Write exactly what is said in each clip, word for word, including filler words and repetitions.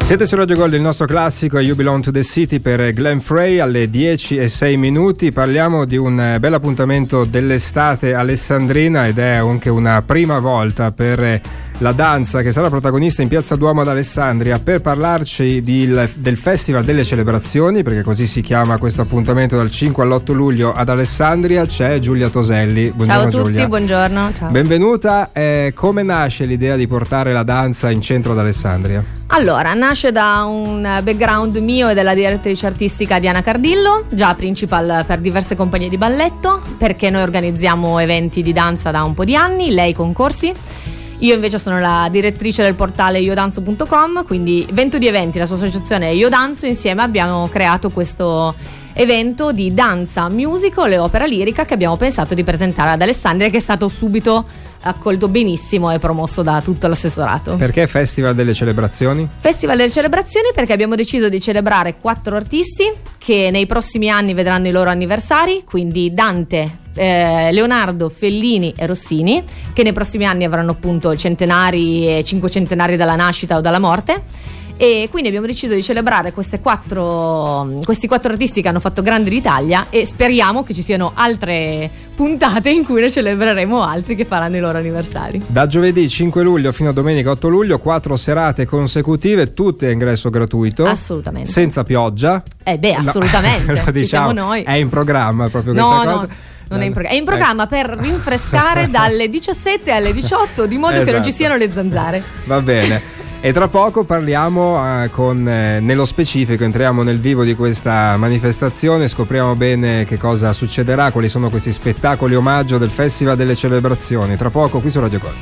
Siete su Radio Gold, il nostro classico You Belong to the City per Glenn Frey alle dieci e sei minuti. Parliamo di un bel appuntamento dell'estate alessandrina ed è anche una prima volta per la danza che sarà protagonista in Piazza Duomo ad Alessandria. Per parlarci di, del Festival delle Celebrazioni, perché così si chiama questo appuntamento dal cinque all'otto luglio ad Alessandria, c'è Giulia Toselli. Buongiorno. Ciao a tutti, Giulia. buongiorno. Ciao. Benvenuta. Eh, come nasce l'idea di portare la danza in centro ad Alessandria? Allora, nasce da un background mio e della direttrice artistica Diana Cardillo, già principal per diverse compagnie di balletto, perché noi organizziamo eventi di danza da un po' di anni, lei concorsi. Io invece sono la direttrice del portale io danzo punto com, quindi Vento di Eventi, la sua associazione Io Danzo, insieme abbiamo creato questo evento di danza, musical e opera lirica che abbiamo pensato di presentare ad Alessandria, che è stato subito accolto benissimo e promosso da tutto l'assessorato. Perché Festival delle Celebrazioni? Festival delle Celebrazioni perché abbiamo deciso di celebrare quattro artisti che nei prossimi anni vedranno i loro anniversari, quindi Dante, eh, Leonardo, Fellini e Rossini, che nei prossimi anni avranno appunto centenari e cinquecentenari dalla nascita o dalla morte. E quindi abbiamo deciso di celebrare queste quattro, questi quattro artisti che hanno fatto grande l'Italia, e speriamo che ci siano altre puntate in cui ne celebreremo altri che faranno i loro anniversari. Da giovedì cinque luglio fino a domenica otto luglio, quattro serate consecutive, tutte a ingresso gratuito. Assolutamente. Senza pioggia. Eh beh, assolutamente. No, Ci diciamo, siamo noi. È in programma proprio no, questa no. cosa. Non è in, pro- è in programma per rinfrescare dalle diciassette alle diciotto, di modo esatto. che non ci siano le zanzare. Va bene. E tra poco parliamo eh, con eh, nello specifico, entriamo nel vivo di questa manifestazione, scopriamo bene che cosa succederà, quali sono questi spettacoli omaggio del Festival delle Celebrazioni. Tra poco qui su Radio Gold.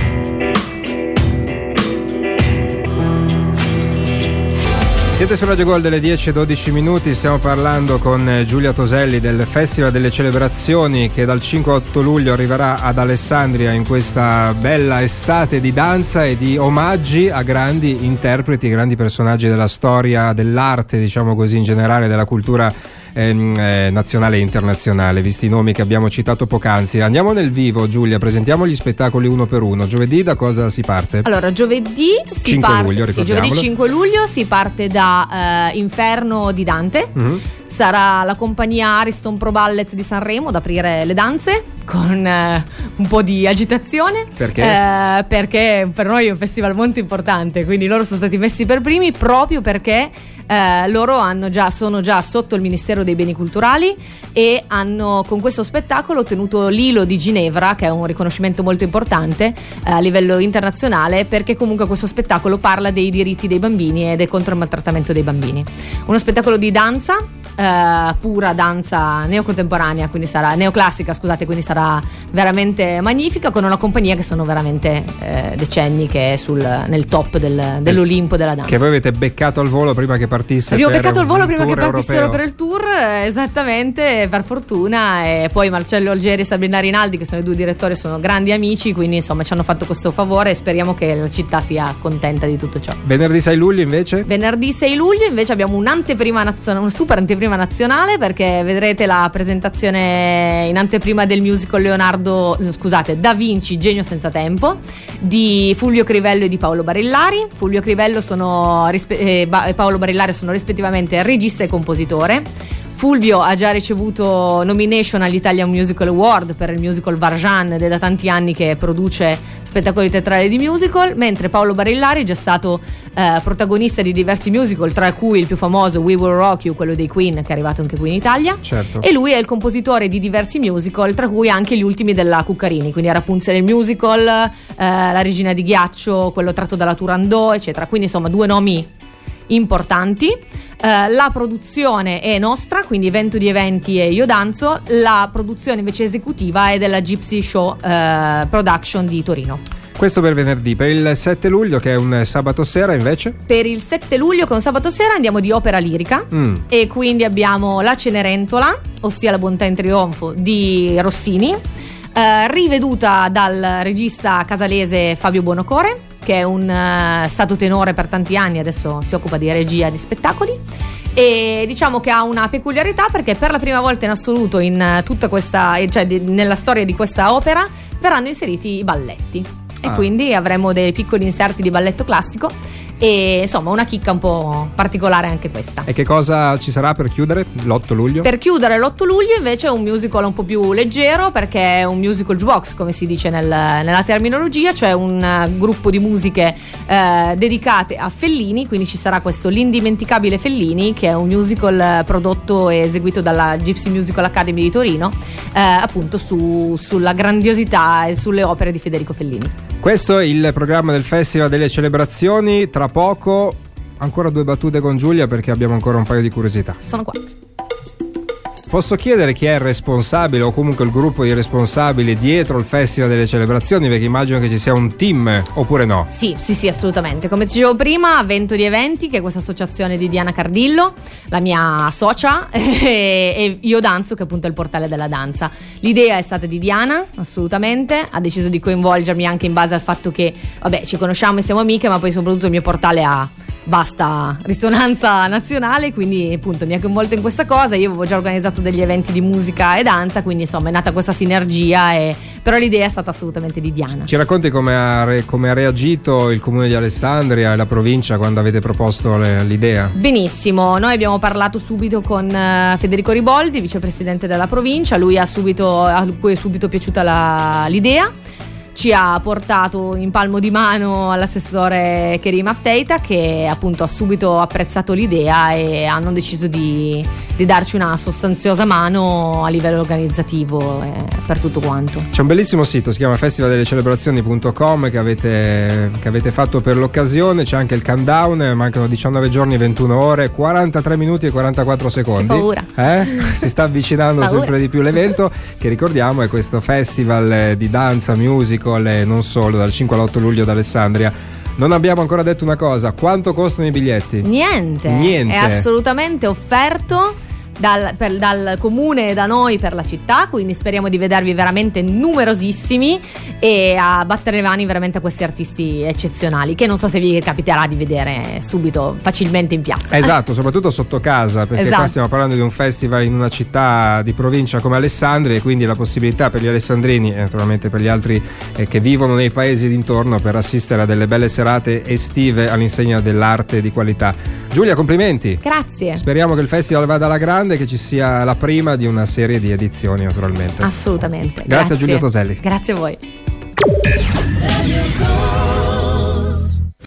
Siete su Radio Gold delle dieci e dodici minuti, stiamo parlando con Giulia Toselli del Festival delle Celebrazioni che dal cinque a otto luglio arriverà ad Alessandria in questa bella estate di danza e di omaggi a grandi interpreti, grandi personaggi della storia, dell'arte, diciamo così, in generale, della cultura Eh, nazionale e internazionale, visti i nomi che abbiamo citato poc'anzi. Andiamo nel vivo, Giulia, presentiamo gli spettacoli uno per uno. Giovedì da cosa si parte? Allora, giovedì si cinque parte luglio, sì, giovedì cinque luglio si parte da eh, Inferno di Dante. Mm-hmm. Sarà la compagnia Ariston Pro Ballet di Sanremo ad aprire le danze con eh, un po' di agitazione. Perché? Eh, perché per noi è un festival molto importante, quindi loro sono stati messi per primi proprio perché eh, loro hanno già, sono già sotto il Ministero dei Beni Culturali e hanno con questo spettacolo ottenuto l'I L O di Ginevra, che è un riconoscimento molto importante eh, a livello internazionale, perché comunque questo spettacolo parla dei diritti dei bambini e del contro il maltrattamento dei bambini. Uno spettacolo di danza, Uh, pura danza neocontemporanea, quindi sarà neoclassica, scusate, quindi sarà veramente magnifica, con una compagnia che sono veramente eh, decenni che è sul, nel top del, dell'Olimpo della danza. Che voi avete beccato al volo prima che partisse. Abbiamo per beccato al volo prima che partissero europeo. Per il tour, esattamente, per fortuna, e poi Marcello Algeri e Sabrina Rinaldi, che sono i due direttori, sono grandi amici, quindi insomma ci hanno fatto questo favore e speriamo che la città sia contenta di tutto ciò. Venerdì sei luglio invece? Venerdì sei luglio invece abbiamo un'anteprima nazionale, un super anteprima nazionale, perché vedrete la presentazione in anteprima del musical Leonardo, scusate, Da Vinci, Genio senza tempo, di Fulvio Crivello e di Paolo Barillari. Fulvio Crivello sono, e Paolo Barillari sono rispettivamente regista e compositore. Fulvio ha già ricevuto nomination agli Italian Musical Award per il musical Varjan ed è da tanti anni che produce spettacoli teatrali di musical, mentre Paolo Barillari è già stato eh, protagonista di diversi musical, tra cui il più famoso We Will Rock You, quello dei Queen, che è arrivato anche qui in Italia. Certo. E lui è il compositore di diversi musical, tra cui anche gli ultimi della Cuccarini, quindi Rapunzel il musical, eh, La Regina di Ghiaccio, quello tratto dalla Turandot, eccetera. Quindi insomma due nomi importanti. Uh, la produzione è nostra, quindi Vento di Eventi e Io Danzo. La produzione invece esecutiva è della Gypsy Show uh, Production di Torino. Questo per venerdì. Per il sette luglio, che è un sabato sera, invece? Per il sette luglio, che è un sabato sera, andiamo di opera lirica mm. e quindi abbiamo La Cenerentola, ossia La Bontà in trionfo di Rossini, uh, riveduta dal regista casalese Fabio Buonocore, che è un uh, stato tenore per tanti anni, adesso si occupa di regia di spettacoli, e diciamo che ha una peculiarità perché per la prima volta in assoluto in uh, tutta questa, cioè di, nella storia di questa opera verranno inseriti i balletti. E ah. quindi avremo dei piccoli inserti di balletto classico e insomma una chicca un po' particolare anche questa. E che cosa ci sarà per chiudere l'otto luglio? Per chiudere l'otto luglio invece è un musical un po' più leggero, perché è un musical jukebox, come si dice nel, nella terminologia, cioè un uh, gruppo di musiche uh, dedicate a Fellini, quindi ci sarà questo L'indimenticabile Fellini, che è un musical uh, prodotto e eseguito dalla Gypsy Musical Academy di Torino, uh, appunto su, sulla grandiosità e sulle opere di Federico Fellini. Questo è il programma del Festival delle Celebrazioni. Tra poco ancora due battute con Giulia, perché abbiamo ancora un paio di curiosità. Sono qua. Posso chiedere chi è il responsabile o comunque il gruppo di responsabili dietro il Festival delle Celebrazioni, perché immagino che ci sia un team, oppure no? Sì, sì, sì, assolutamente. Come dicevo prima, Vento di Eventi, che è questa associazione di Diana Cardillo, la mia socia, e, e Io Danzo, che appunto è il portale della danza. L'idea è stata di Diana, assolutamente, ha deciso di coinvolgermi anche in base al fatto che, vabbè, ci conosciamo e siamo amiche, ma poi soprattutto il mio portale ha vasta risonanza nazionale, quindi appunto mi ha coinvolto in questa cosa. Io avevo già organizzato degli eventi di musica e danza, quindi insomma è nata questa sinergia, e però l'idea è stata assolutamente di Diana. Ci racconti come ha, re, come ha reagito il comune di Alessandria e la provincia quando avete proposto le, l'idea? Benissimo, noi abbiamo parlato subito con uh, Federico Riboldi, vicepresidente della provincia. Lui ha subito, a cui è subito piaciuta la, l'idea. Ci ha portato in palmo di mano all'assessore Kerim Afteita, che appunto ha subito apprezzato l'idea, e hanno deciso di, di darci una sostanziosa mano a livello organizzativo eh, per tutto quanto. C'è un bellissimo sito, si chiama festival delle celebrazioni punto com, che avete, che avete fatto per l'occasione. C'è anche il countdown, mancano diciannove giorni, ventuno ore, quarantatré minuti e quarantaquattro secondi. Che paura. Eh? Si sta avvicinando paura. sempre di più l'evento, che ricordiamo è questo festival di danza, music, non solo, dal cinque all'otto luglio ad Alessandria. Non abbiamo ancora detto una cosa: quanto costano i biglietti? Niente, Niente. È assolutamente offerto dal, per, dal comune e da noi per la città, quindi speriamo di vedervi veramente numerosissimi e a battere le mani veramente a questi artisti eccezionali, che non so se vi capiterà di vedere subito facilmente in piazza. Esatto, soprattutto sotto casa, perché esatto. Qua stiamo parlando di un festival in una città di provincia come Alessandria, e quindi la possibilità per gli alessandrini e naturalmente per gli altri eh, che vivono nei paesi d'intorno per assistere a delle belle serate estive all'insegna dell'arte di qualità. Giulia, complimenti. Grazie. Speriamo che il festival vada alla grande, che ci sia la prima di una serie di edizioni, naturalmente. Assolutamente. Grazie, Grazie. a Giulia Toselli. Grazie a voi.